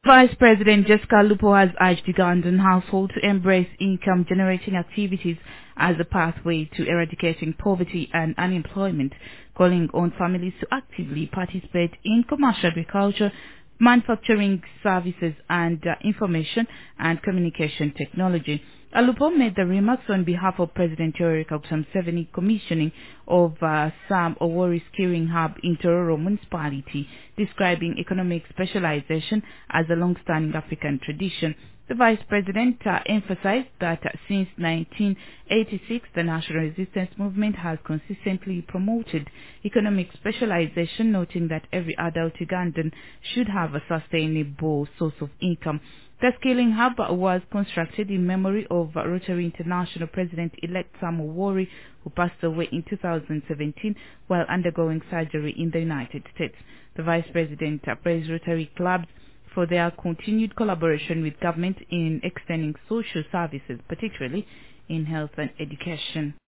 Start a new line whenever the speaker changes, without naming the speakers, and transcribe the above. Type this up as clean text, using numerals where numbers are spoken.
Vice President Jessica Lupo has urged Ugandan households to embrace income-generating activities as a pathway to eradicating poverty and unemployment, calling on families to actively participate in commercial agriculture, manufacturing services and information and communication technology. Alupo made the remarks on behalf of President Yoweri Kaguta Museveni commissioning of Sam Owori Skilling Hub in Tororo Municipality, describing economic specialization as a long-standing African tradition. The Vice President emphasized that since 1986, the National Resistance Movement has consistently promoted economic specialization, noting that every adult Ugandan should have a sustainable source of income. The Skilling Hub was constructed in memory of Rotary International President-elect Sam Owori, who passed away in 2017 while undergoing surgery in the United States. The Vice President praised Rotary clubs for their continued collaboration with government in extending social services, particularly in health and education.